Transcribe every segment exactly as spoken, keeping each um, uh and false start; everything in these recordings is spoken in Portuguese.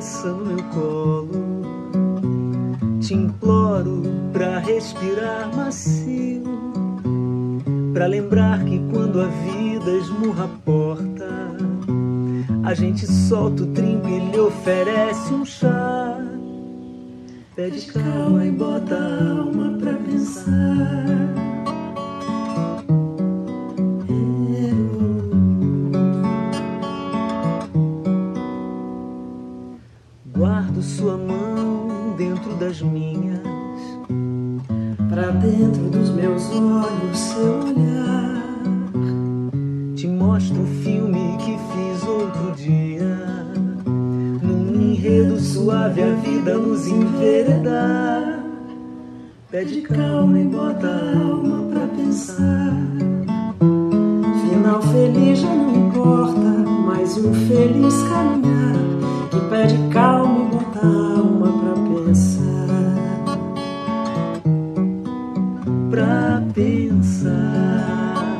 cabeça no meu colo, te imploro pra respirar macio, pra lembrar que quando a vida esmurra a porta, a gente solta o trinco e lhe oferece um chá. Pede calma e bota a alma pra pensar. Guardo sua mão dentro das minhas, pra dentro dos meus olhos seu olhar. Te mostro o filme que fiz outro dia, num enredo suave a vida nos enveredar. Pede calma e bota a alma pra pensar. Final feliz já não importa, mais um feliz caminhar. Que pede calma e bota a alma pra pensar. Pra pensar.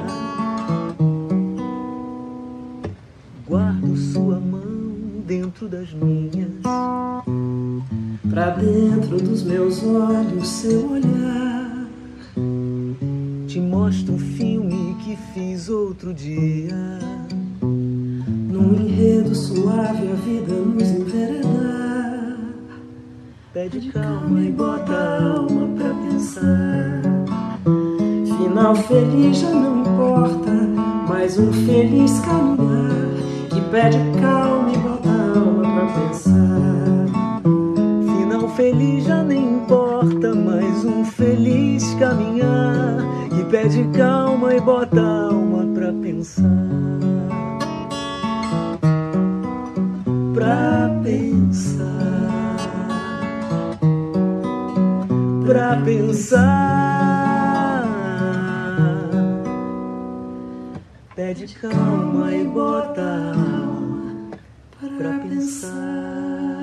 Guardo sua mão dentro das minhas, pra dentro dos meus olhos seu olhar. Te mostro um filme que fiz outro dia, num enredo suave a vida nos enveredar. Pede calma e bota a alma pra pensar. Final feliz já não importa, mais um feliz caminhar. Que pede calma e bota a alma pra pensar. Final feliz já nem importa, mais um feliz caminhar. Que pede calma e bota a alma pra pensar. Pra pensar, pra pensar. Pede calma e bota a alma pra pensar.